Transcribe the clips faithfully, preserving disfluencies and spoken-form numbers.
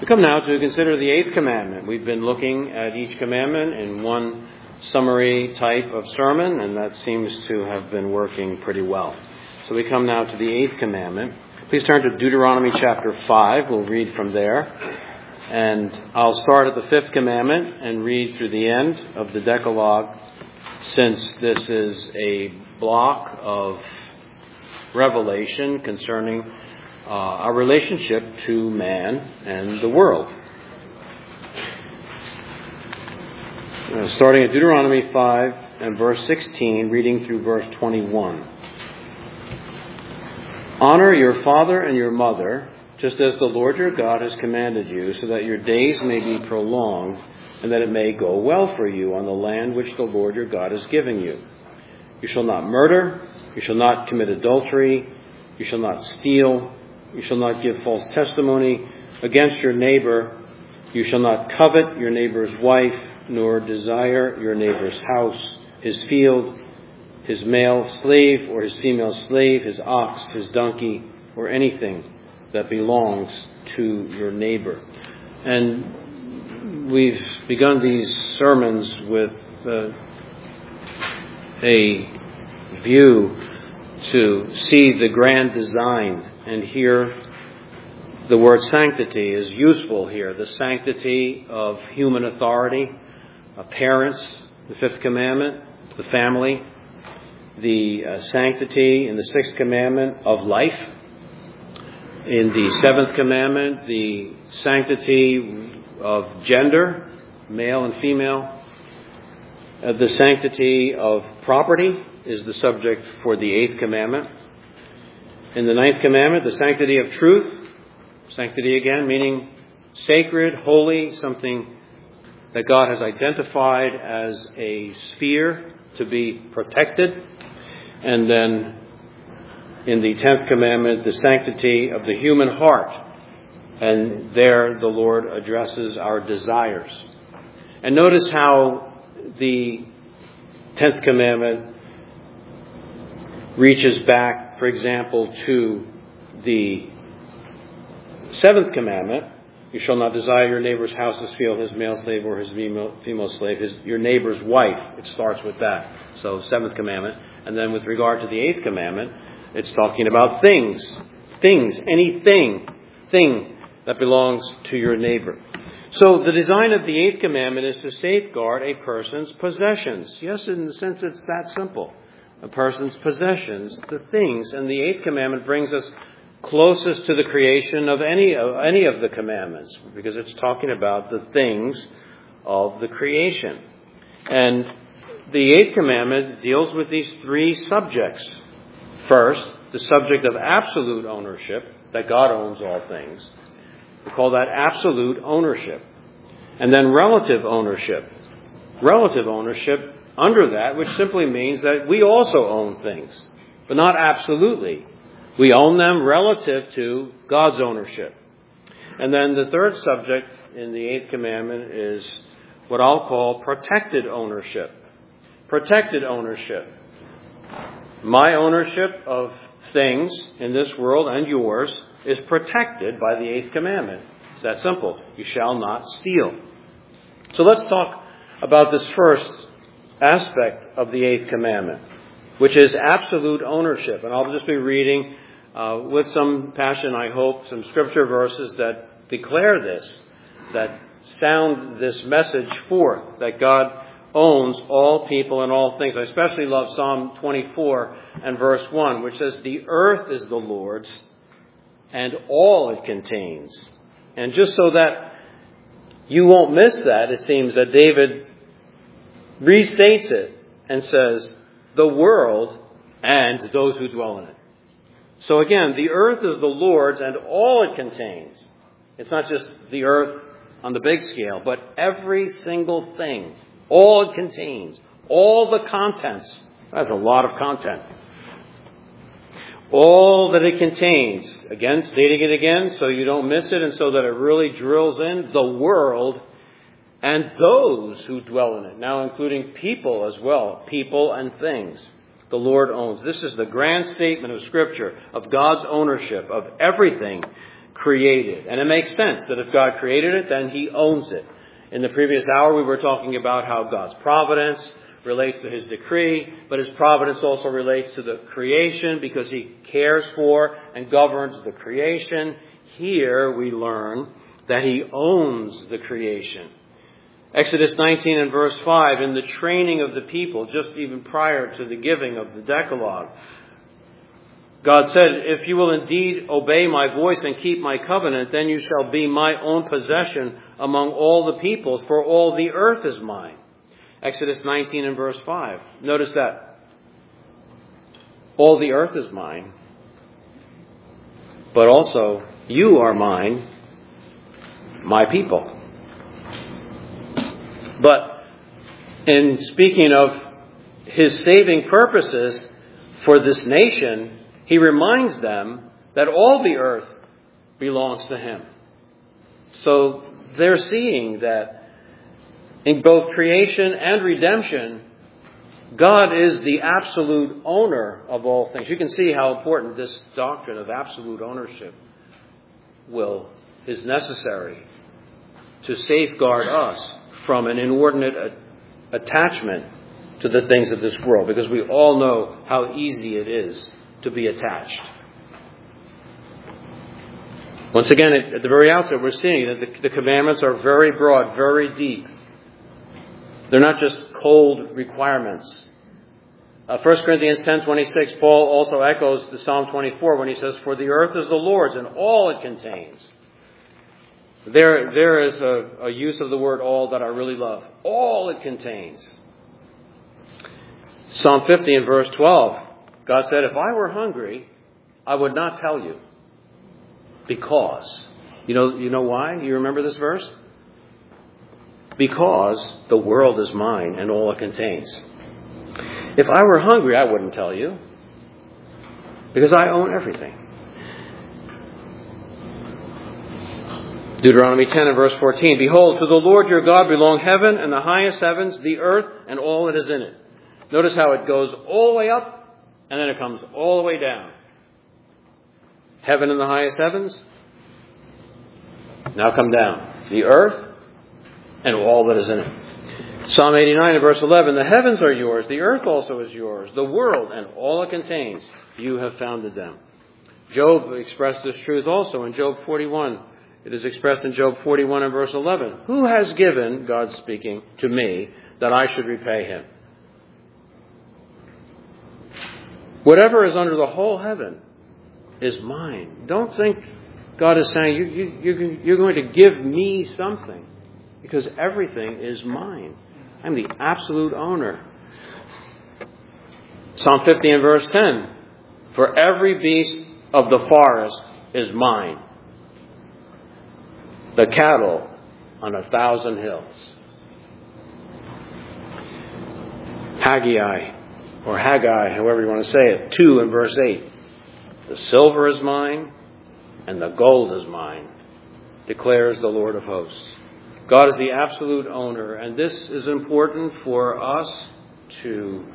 We come now to consider the eighth commandment. We've been looking at each commandment in one summary type of sermon, and that seems to have been working pretty well. So we come now to the eighth commandment. Please turn to Deuteronomy chapter five. We'll read from there. And I'll start at the fifth commandment and read through the end of the Decalogue, since this is a block of revelation concerning uh, our relationship to man and the world. Uh, starting at Deuteronomy five and verse sixteen, reading through verse twenty-one. Honor your father and your mother, just as the Lord your God has commanded you, so that your days may be prolonged, and that it may go well for you on the land which the Lord your God is giving you. You shall not murder, you shall not commit adultery, you shall not steal, you shall not give false testimony against your neighbor, you shall not covet your neighbor's wife, nor desire your neighbor's house, his field, his male slave or his female slave, his ox, his donkey, or anything that belongs to your neighbor. And we've begun these sermons with uh, a view to see the grand design, and here the word sanctity is useful here. The sanctity of human authority, of parents, the fifth commandment, the family, the uh, sanctity in the sixth commandment of life. In the seventh commandment, the sanctity of gender, male and female. Uh, the sanctity of property is the subject for the eighth commandment. In the ninth commandment, the sanctity of truth. Sanctity again, meaning sacred, holy, something that God has identified as a sphere to be protected. And then in the tenth commandment, the sanctity of the human heart. And there the Lord addresses our desires. And notice how the tenth commandment reaches back, for example, to the seventh commandment. You shall not desire your neighbor's house, his field, his male slave, or his female, female slave, his, your neighbor's wife. It starts with that. So, seventh commandment. And then with regard to the eighth commandment, it's talking about things. Things. Anything. Thing that belongs to your neighbor. So, the design of the eighth commandment is to safeguard a person's possessions. Yes, in the sense it's that simple. A person's possessions, the things. And the eighth commandment brings us closest to the creation of any of any of the commandments, because it's talking about the things of the creation. And the eighth commandment deals with these three subjects. First, the subject of absolute ownership, that God owns all things. We call that absolute ownership. And then relative ownership. Relative ownership under that, which simply means that we also own things, but not absolutely. We own them relative to God's ownership. And then the third subject in the eighth commandment is what I'll call protected ownership. Protected ownership. My ownership of things in this world and yours is protected by the eighth commandment. It's that simple. You shall not steal. So let's talk about this first aspect of the eighth commandment, which is absolute ownership. And I'll just be reading uh, with some passion, I hope, some scripture verses that declare this, that sound this message forth, that God owns all people and all things. I especially love Psalm twenty-four and verse one, which says, "The earth is the Lord's and all it contains." And just so that you won't miss that, it seems that David restates it and says, "the world and those who dwell in it." So again, the earth is the Lord's and all it contains. It's not just the earth on the big scale, but every single thing, all it contains, all the contents. That's a lot of content. All that it contains. Again, stating it again so you don't miss it and so that it really drills in. The world and those who dwell in it. Now including people as well. People and things. The Lord owns. This is the grand statement of Scripture of God's ownership of everything created. And it makes sense that if God created it, then He owns it. In the previous hour, we were talking about how God's providence relates to His decree, but His providence also relates to the creation because He cares for and governs the creation. Here we learn that He owns the creation. Exodus nineteen and verse five, in the training of the people, just even prior to the giving of the Decalogue, God said, if you will indeed obey my voice and keep my covenant, then you shall be my own possession among all the peoples, for all the earth is mine. Exodus nineteen and verse five. Notice that. All the earth is mine, but also you are mine, my people. But in speaking of His saving purposes for this nation, He reminds them that all the earth belongs to Him. So they're seeing that in both creation and redemption, God is the absolute owner of all things. You can see how important this doctrine of absolute ownership will is necessary to safeguard us from an inordinate attachment to the things of this world, because we all know how easy it is to be attached. Once again, at the very outset, we're seeing that the, the commandments are very broad, very deep. They're not just cold requirements. Uh, First Corinthians ten twenty-six, Paul also echoes the Psalm twenty-four when he says, for the earth is the Lord's and all it contains. There, there is a, a use of the word all that I really love. All it contains. Psalm fifty and verse twelve, God said, if I were hungry, I would not tell you. Because. You know, you know why? You remember this verse? Because the world is mine and all it contains. If I were hungry, I wouldn't tell you. Because I own everything. Deuteronomy ten and verse fourteen, behold, to the Lord your God belong heaven and the highest heavens, the earth, and all that is in it. Notice how it goes all the way up, and then it comes all the way down. Heaven and the highest heavens. Now come down. The earth and all that is in it. Psalm eighty-nine and verse eleven, the heavens are yours, the earth also is yours, the world and all it contains. You have founded them. Job expressed this truth also in Job forty-one. It is expressed in Job forty-one and verse eleven. Who has given, God speaking, to me that I should repay him? Whatever is under the whole heaven is mine. Don't think God is saying, you, you, you, you're going to give me something, because everything is mine. I'm the absolute owner. Psalm fifty and verse ten. For every beast of the forest is mine. The cattle on a thousand hills. Haggai, or Haggai, however you want to say it, two and verse eight. The silver is mine, and the gold is mine, declares the Lord of hosts. God is the absolute owner, and this is important for us to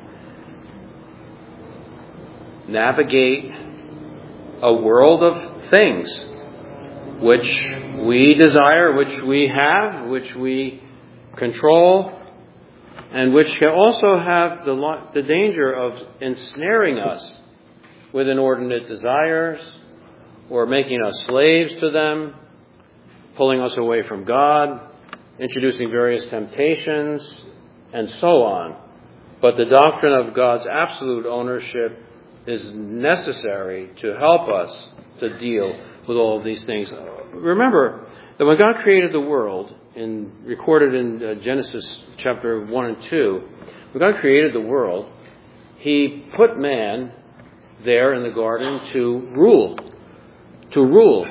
navigate a world of things which we desire, which we have, which we control, and which can also have the, the danger of ensnaring us with inordinate desires, or making us slaves to them, pulling us away from God, introducing various temptations, and so on. But the doctrine of God's absolute ownership is necessary to help us to deal with all of these things. Remember that when God created the world, in, recorded in uh, Genesis chapter one and two, when God created the world, He put man there in the garden to rule. To rule.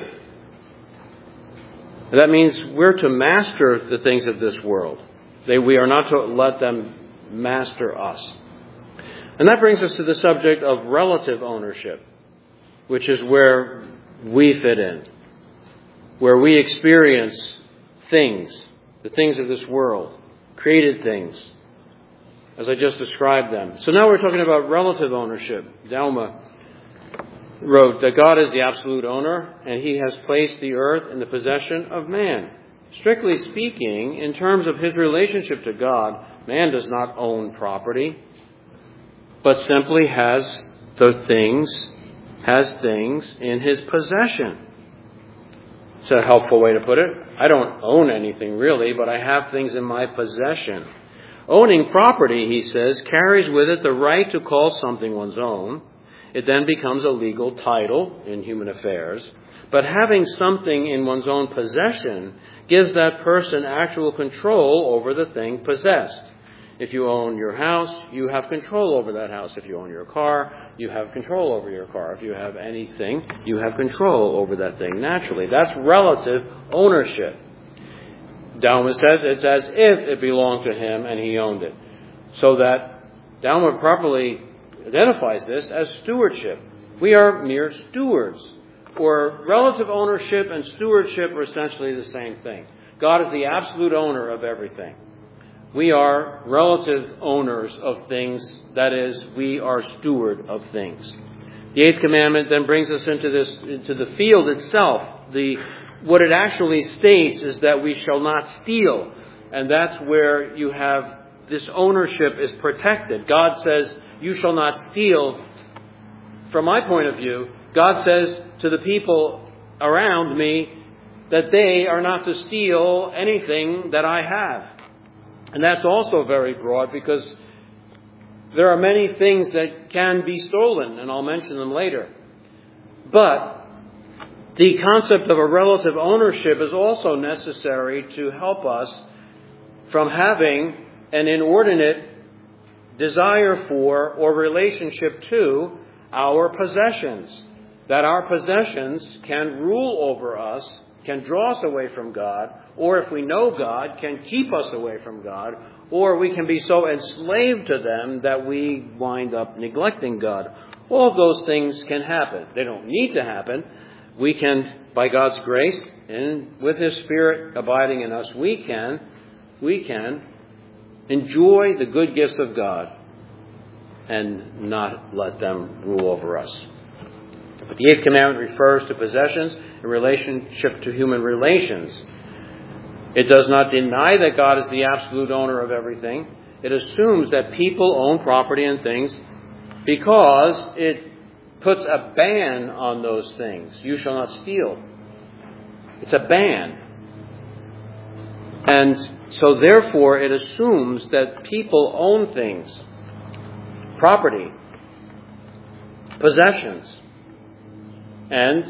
That means we're to master the things of this world. They, we are not to let them master us. And that brings us to the subject of relative ownership, which is where we fit in, where we experience things, the things of this world, created things, as I just described them. So now we're talking about relative ownership. Dalma wrote that God is the absolute owner, and he has placed the earth in the possession of man. Strictly speaking, in terms of his relationship to God, man does not own property, but simply has the things, has things in his possession. It's a helpful way to put it. I don't own anything really, but I have things in my possession. Owning property, he says, carries with it the right to call something one's own. It then becomes a legal title in human affairs. But having something in one's own possession gives that person actual control over the thing possessed. If you own your house, you have control over that house. If you own your car, you have control over your car. If you have anything, you have control over that thing naturally. That's relative ownership. Dalman says it's as if it belonged to him and he owned it. So that Dalman properly identifies this as stewardship. We are mere stewards. Or relative ownership and stewardship are essentially the same thing. God is the absolute owner of everything. We are relative owners of things. That is, we are steward of things. The eighth commandment then brings us into this, into the field itself. The What it actually states is that we shall not steal. And that's where you have this ownership is protected. God says, you shall not steal. From my point of view, God says to the people around me that they are not to steal anything that I have. And that's also very broad because there are many things that can be stolen, and I'll mention them later. But the concept of a relative ownership is also necessary to help us from having an inordinate desire for or relationship to our possessions. That our possessions can rule over us, can draw us away from God, or if we know God, can keep us away from God, or we can be so enslaved to them that we wind up neglecting God. All of those things can happen. They don't need to happen. We can, by God's grace and with His Spirit abiding in us, we can, we can enjoy the good gifts of God and not let them rule over us. But the eighth commandment refers to possessions in relationship to human relations. It does not deny that God is the absolute owner of everything. It assumes that people own property and things because it puts a ban on those things. You shall not steal. It's a ban. And so therefore it assumes that people own things, property, possessions. And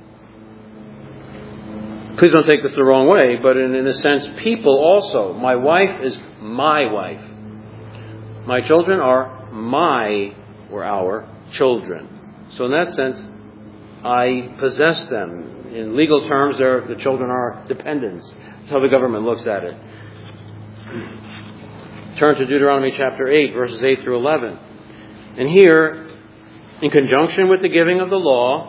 please don't take this the wrong way, but in, in a sense, people also. My wife is my wife. My children are my or our children. So in that sense, I possess them. In legal terms, the children are dependents. That's how the government looks at it. Turn to Deuteronomy chapter eight, verses eight through eleven. And here, in conjunction with the giving of the law,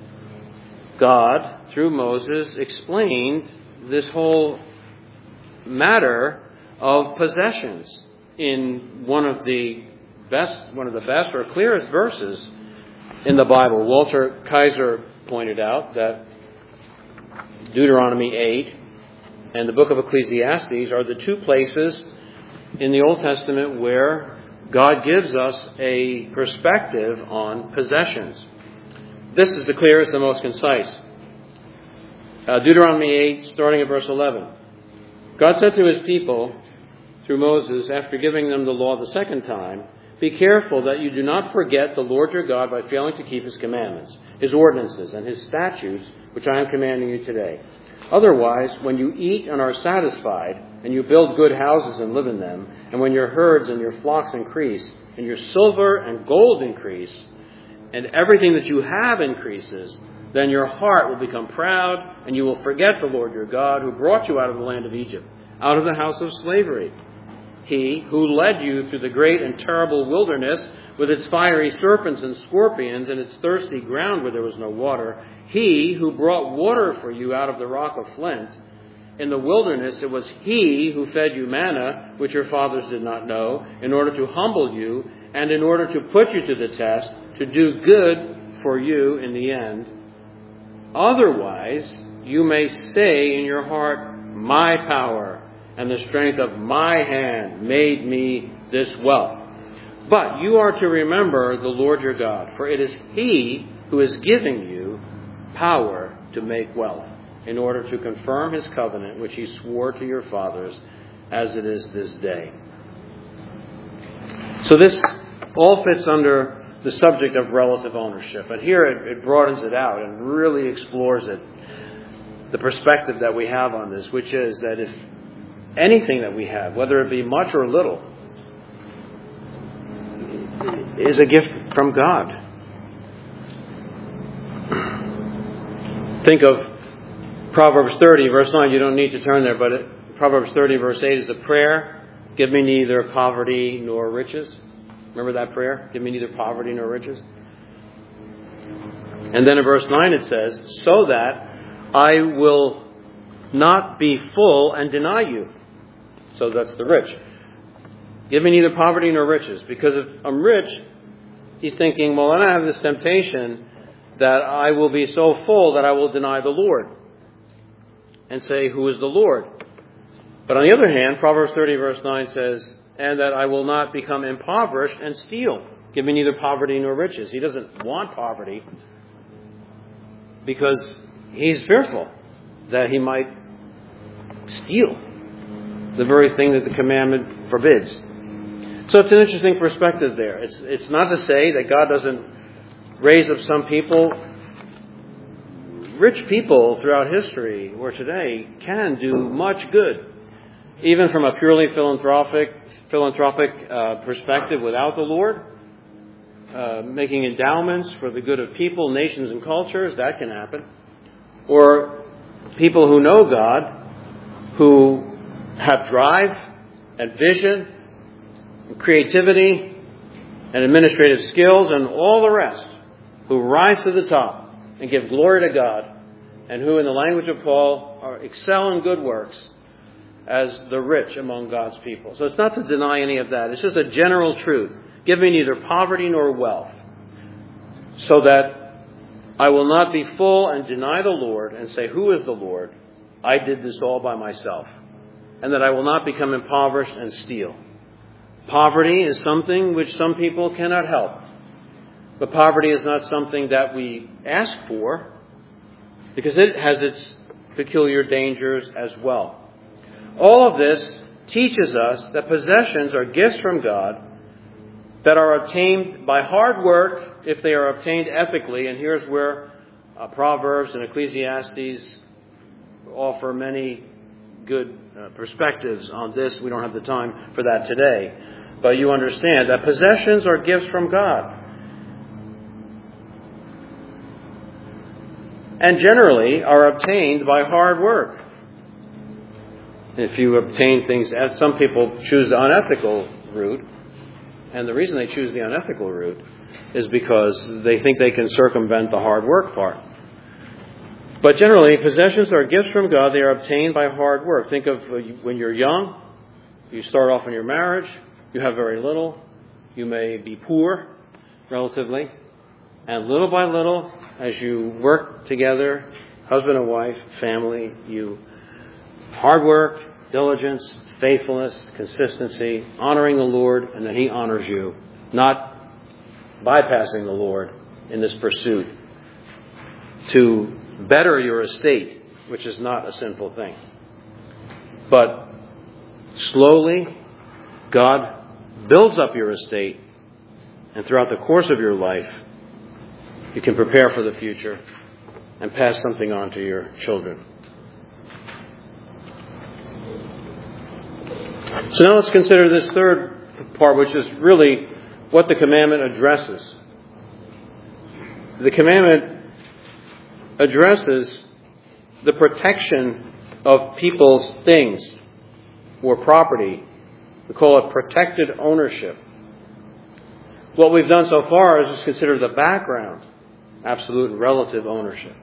God, through Moses, explained this whole matter of possessions in one of the best, one of the best or clearest verses in the Bible. Walter Kaiser pointed out that Deuteronomy eight and the book of Ecclesiastes are the two places in the Old Testament where God gives us a perspective on possessions. This is the clearest and most concise. Uh, Deuteronomy eight, starting at verse eleven. God said to His people, through Moses, after giving them the law the second time, be careful that you do not forget the Lord your God by failing to keep His commandments, His ordinances, and His statutes, which I am commanding you today. Otherwise, when you eat and are satisfied, and you build good houses and live in them, and when your herds and your flocks increase, and your silver and gold increase, and everything that you have increases, then your heart will become proud, and you will forget the Lord your God, who brought you out of the land of Egypt, out of the house of slavery. He who led you through the great and terrible wilderness, with its fiery serpents and scorpions, and its thirsty ground where there was no water. He who brought water for you out of the rock of flint. In the wilderness it was He who fed you manna, which your fathers did not know, in order to humble you, and in order to put you to the test, to do good for you in the end. Otherwise, you may say in your heart, my power and the strength of my hand made me this wealth. But you are to remember the Lord your God, for it is He who is giving you power to make wealth, in order to confirm His covenant, which He swore to your fathers, as it is this day. So this all fits under the subject of relative ownership. And here it, it broadens it out and really explores it, the perspective that we have on this, which is that if anything that we have, whether it be much or little, is a gift from God. Think of Proverbs thirty, verse nine. You don't need to turn there, but it, Proverbs thirty, verse eight is a prayer. Give me neither poverty nor riches. Remember that prayer? Give me neither poverty nor riches. And then in verse nine it says, so that I will not be full and deny you. So that's the rich. Give me neither poverty nor riches. Because if I'm rich, he's thinking, well, I don't have this temptation that I will be so full that I will deny the Lord and say, who is the Lord? But on the other hand, Proverbs thirty verse nine says, and that I will not become impoverished and steal. Give me neither poverty nor riches. He doesn't want poverty because he's fearful that he might steal the very thing that the commandment forbids. So it's an interesting perspective there. It's, it's not to say that God doesn't raise up some people. Rich people throughout history or today can do much good, even from a purely philanthropic philanthropic uh, perspective without the Lord. Uh, making endowments for the good of people, nations, and cultures, that can happen. Or people who know God, who have drive and vision and creativity and administrative skills and all the rest, who rise to the top and give glory to God, and who, in the language of Paul, are excel in good works as the rich among God's people. So it's not to deny any of that. It's just a general truth. Give me neither poverty nor wealth, so that I will not be full and deny the Lord and say, who is the Lord? I did this all by myself. And that I will not become impoverished and steal. Poverty is something which some people cannot help. But poverty is not something that we ask for, because it has its peculiar dangers as well. All of this teaches us that possessions are gifts from God that are obtained by hard work if they are obtained ethically. And here's where uh, Proverbs and Ecclesiastes offer many good uh, perspectives on this. We don't have the time for that today. But you understand that possessions are gifts from God. And generally are obtained by hard work. If you obtain things, some people choose the unethical route. And the reason they choose the unethical route is because they think they can circumvent the hard work part. But generally, possessions are gifts from God. They are obtained by hard work. Think of when you're young, you start off in your marriage, you have very little. You may be poor, relatively. And little by little, as you work together, husband and wife, family, you hard work, diligence, faithfulness, consistency, honoring the Lord, and then He honors you. Not bypassing the Lord in this pursuit to better your estate, which is not a sinful thing. But slowly, God builds up your estate, and throughout the course of your life, you can prepare for the future and pass something on to your children. So now let's consider this third part, which is really what the commandment addresses. The commandment addresses the protection of people's things or property. We call it protected ownership. What we've done so far is just consider the background, absolute and relative ownership.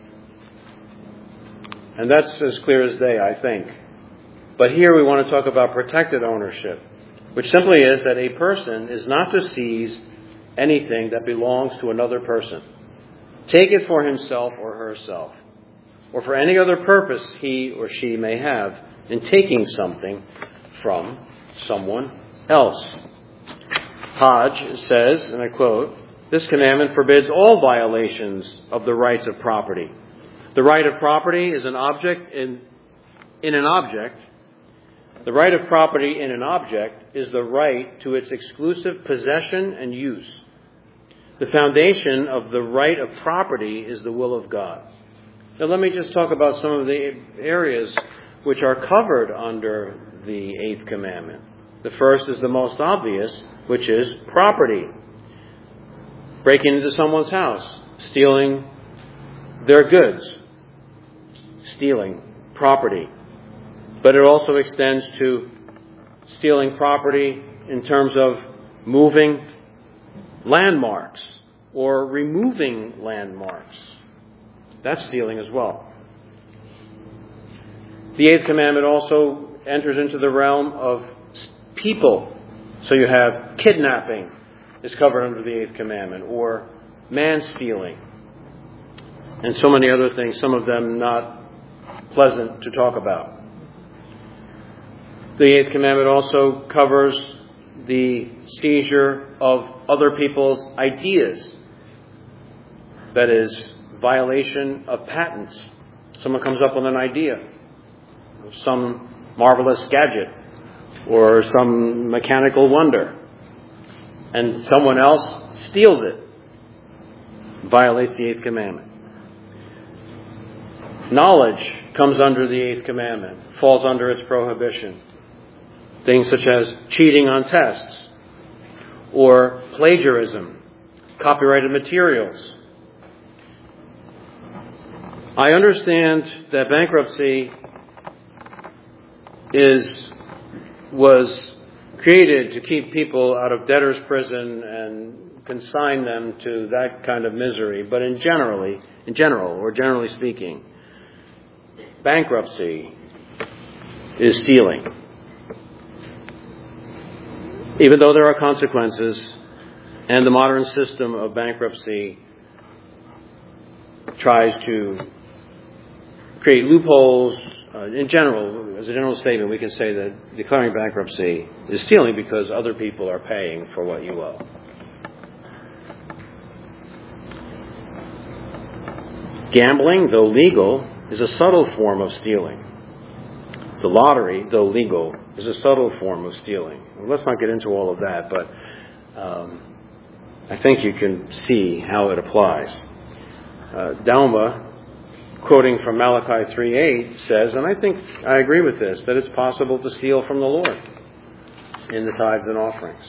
And that's as clear as day, I think. But here we want to talk about protected ownership, which simply is that a person is not to seize anything that belongs to another person. take it for himself or herself, or for any other purpose he or she may have in taking something from someone else. Hodge says, and I quote, "This commandment forbids all violations of the rights of property. The right of property is an object in, in an object. The right of property in an object is the right to its exclusive possession and use. The foundation of the right of property is the will of God." Now let me just talk about some of the areas which are covered under the eighth commandment. The first is the most obvious, which is property. Breaking into someone's house, stealing their goods, stealing property. But it also extends to stealing property in terms of moving landmarks or removing landmarks. That's stealing as well. The eighth commandment also enters into the realm of people. So you have kidnapping is covered under the eighth commandment, or man-stealing, and so many other things, some of them not pleasant to talk about. The eighth commandment also covers the seizure of other people's ideas. That is, violation of patents. Someone comes up with an idea of some marvelous gadget or some mechanical wonder, and someone else steals it. Violates the eighth commandment. Knowledge comes under the eighth commandment, falls under its prohibition. Things such as cheating on tests or plagiarism, copyrighted materials. I understand that bankruptcy is was created to keep people out of debtor's prison and consign them to that kind of misery. But in generally, in general, or generally speaking, bankruptcy is stealing. Even though there are consequences, and the modern system of bankruptcy tries to create loopholes. Uh, in general, as a general statement, we can say that declaring bankruptcy is stealing because other people are paying for what you owe. Gambling, though legal, is a subtle form of stealing. The lottery, though legal, is a subtle form of stealing. Well, let's not get into all of that, but um, I think you can see how it applies. Uh, Dalma, quoting from Malachi three eight, says, and I think I agree with this, that it's possible to steal from the Lord in the tithes and offerings.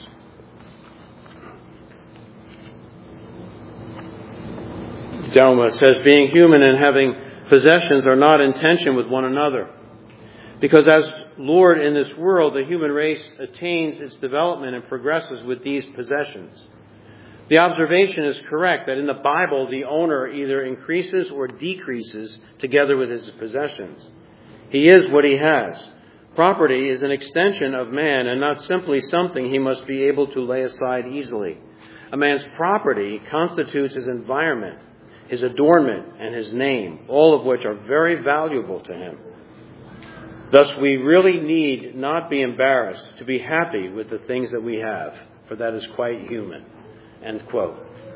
Dalma says, being human and having possessions are not in tension with one another. Because as Lord in this world, the human race attains its development and progresses with these possessions. The observation is correct that in the Bible, the owner either increases or decreases together with his possessions. He is what he has. Property is an extension of man and not simply something he must be able to lay aside easily. A man's property constitutes his environment, his adornment, and his name, all of which are very valuable to him. Thus, we really need not be embarrassed to be happy with the things that we have, for that is quite human. End quote.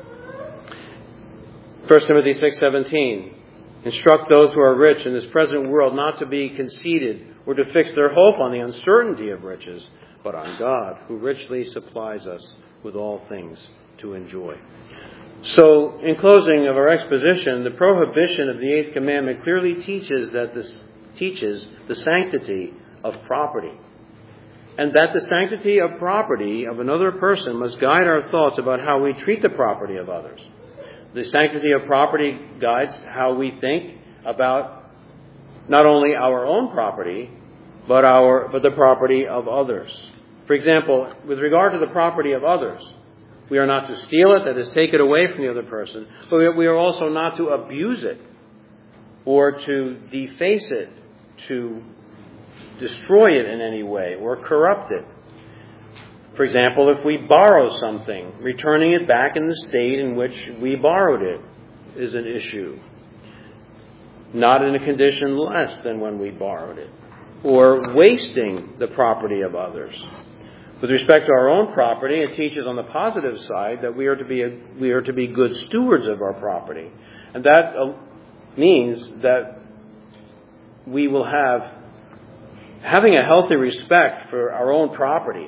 First Timothy six seventeen. Instruct those who are rich in this present world not to be conceited or to fix their hope on the uncertainty of riches, but on God, who richly supplies us with all things to enjoy. So, in closing of our exposition, the prohibition of the eighth commandment clearly teaches that this teaches the sanctity of property. And that the sanctity of property of another person must guide our thoughts about how we treat the property of others. The sanctity of property guides how we think about not only our own property, but our but the property of others. For example, with regard to the property of others, we are not to steal it, that is, take it away from the other person, but we are also not to abuse it or to deface it, to destroy it in any way or corrupt it. For example, if we borrow something, returning it back in the state in which we borrowed it. is an issue. Not in a condition less than when we borrowed it, or wasting the property of others. With respect to our own property, it teaches on the positive side that we are to be a, we are to be good stewards of our property, and that uh, means that we will have having a healthy respect for our own property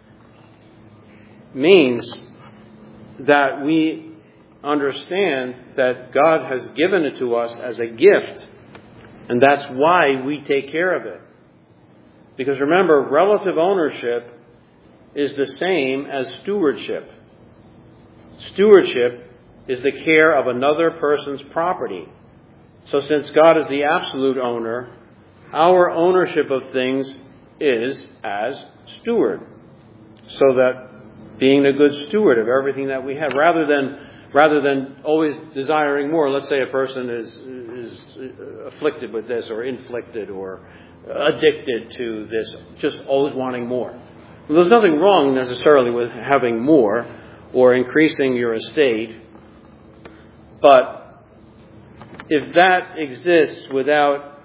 means that we understand that God has given it to us as a gift, and that's why we take care of it. Because remember, relative ownership is the same as stewardship. Stewardship is the care of another person's property. So since God is the absolute owner, our ownership of things is as steward. So that being a good steward of everything that we have, rather than rather than always desiring more. Let's say a person is is afflicted with this, or inflicted, or addicted to this, just always wanting more. Well, there's nothing wrong necessarily with having more or increasing your estate, but if that exists without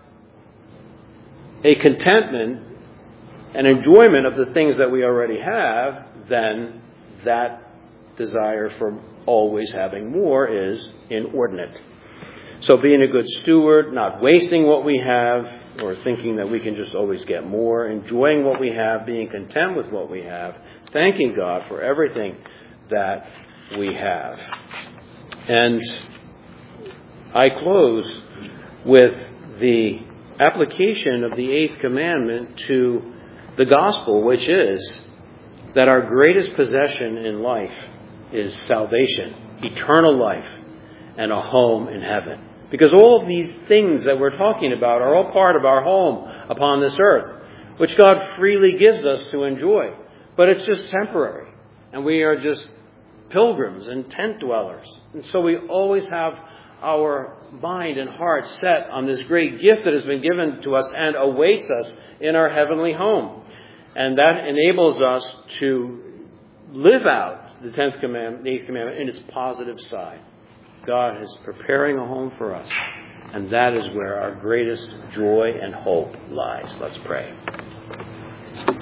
a contentment and enjoyment of the things that we already have, then that desire for always having more is inordinate. So being a good steward, not wasting what we have, or thinking that we can just always get more, enjoying what we have, being content with what we have, thanking God for everything that we have. And I close with the application of the eighth commandment to the gospel, which is that our greatest possession in life is salvation, eternal life, and a home in heaven. Because all of these things that we're talking about are all part of our home upon this earth, which God freely gives us to enjoy. But it's just temporary, and we are just pilgrims and tent dwellers. And so we always have our mind and heart set on this great gift that has been given to us and awaits us in our heavenly home. And that enables us to live out the tenth commandment, the eighth commandment, in its positive side. God is preparing a home for us, and that is where our greatest joy and hope lies. Let's pray.